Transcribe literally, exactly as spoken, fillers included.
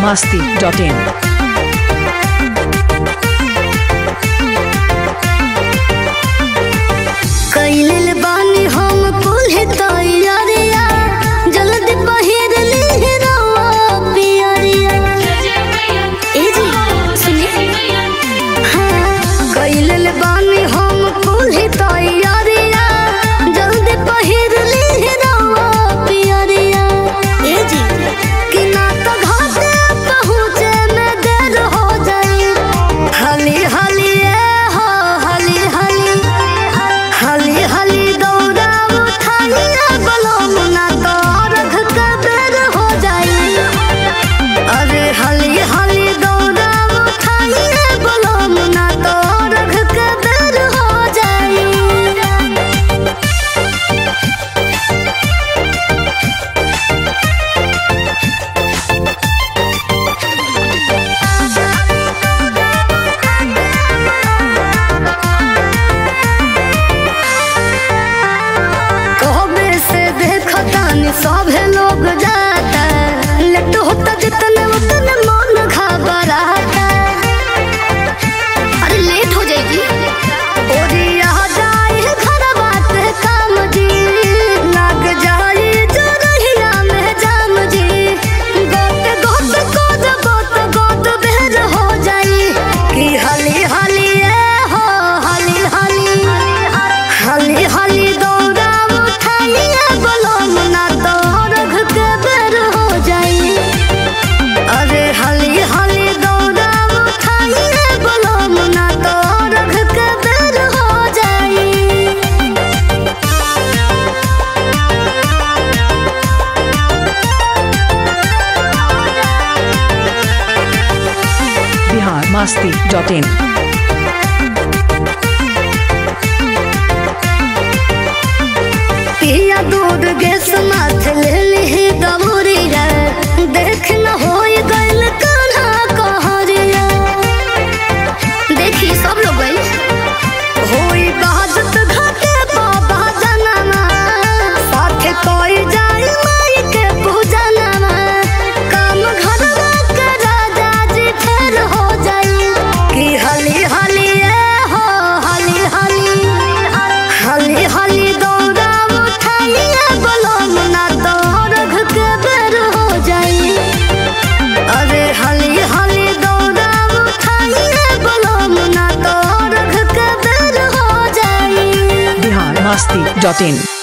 masti dot in. कैलिल बानी हम कुल्हे तैयारिया जल्दी पहिर ली रवा पियरिया ए जी सुनिए हाँ कैलिल बानी हम कुल्हे तैयारिया जल्दी पहिर ली रवा पियरिया ए जी कि ना तो घाटे पहुँचे में देर हो जाए हली हली हो हली हली हली हली दौड़ा उठाइया बलम ना तो रख के बेर हो जाई अरे हली हली दौड़ा उठाइया बलम ना तो रख के बेर हो जाई सभे लोग जाता लेट होता जितने उतने मन घबराता अरे लेट हो जाएगी और यहाँ जाए घर बात काम जी लग जाए जो रहिया में जाम जी गोत गोत गोत गोत गोत बेर हो जाई कि हली हली हो हली हली हली हली दौड़ा उठाइया बलम ना अरे हली हली दौड़ा उठाइए बलम ना तो रख के बेर हो जाई Bihar masti dot in. पिया दूध गैस माथ ले ली दबुरिया देख न होई गइल कान्हा कहरिया देखी सब लोग गइल होई बहादत घाटे बाबा जनमा साथे कोई जाई माई के पूजनमा काम घरवा के राजा जी फेर हो जाई कि हली हली हो हली हली हली हली दौड़ा उठाइया बलम ना तो रख के बेर हो जाई अरे हली हली दौड़ा उठाइया बलम ना तो रख के बेर हो जाई Bihar masti dot in.